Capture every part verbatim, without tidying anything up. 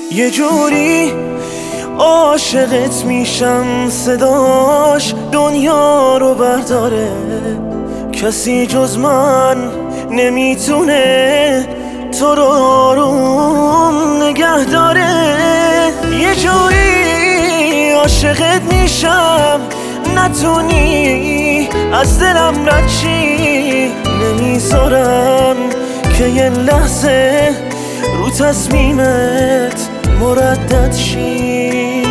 یه جوری عاشقت میشم صداش دنیا رو برداره، کسی جز من نمیتونه تو رو آروم نگه داره. یه جوری عاشقت میشم نتونی از دلم رد چی، نمیذارم که یه لحظه رو تصمیمت مردد شی.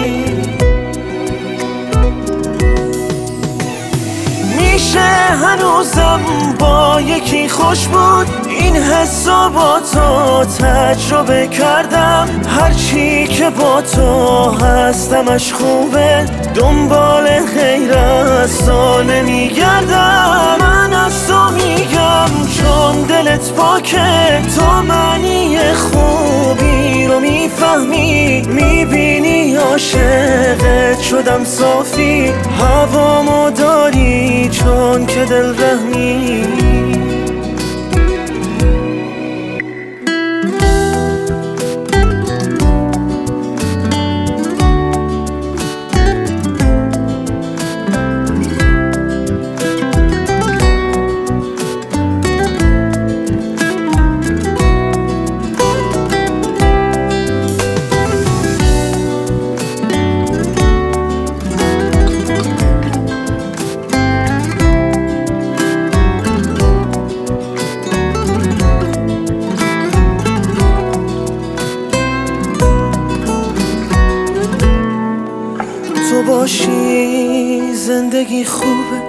میشه هنوزم با یکی خوش بود، این حسا با تو تجربه کردم، هرچی که با تو هستمش خوبه، دنبال غیر از تو نمیگردم. من از تو میگم چون دلت پاکه، تو معنی خوبی رو میفهمی، میبینی عاشقت شدم صافی، هوامو داری چون که دل رحمی. تو باشی زندگی خوبه،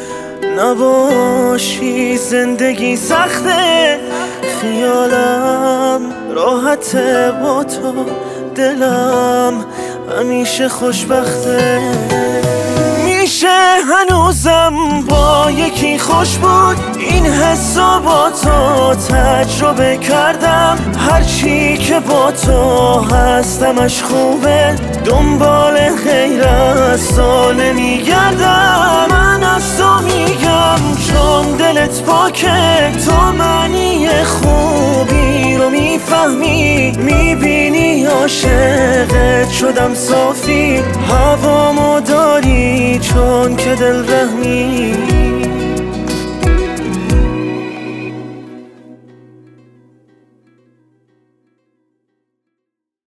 نباشی زندگی سخته، خیالم راحته با تو، دلم همیشه خوشبخته. میشه هنوزم با یکی خوش بود، این حسا با تو تجربه کردم، هرچی که با تو هستمش خوبه، دنبال غیر از تو نمیگردم. من از تو میگم چون دلت پاکه، تو معنی خوبی رو میفهمی، میبینی عاشقت شدم صافی، هوامو داری چون که دل رحمی.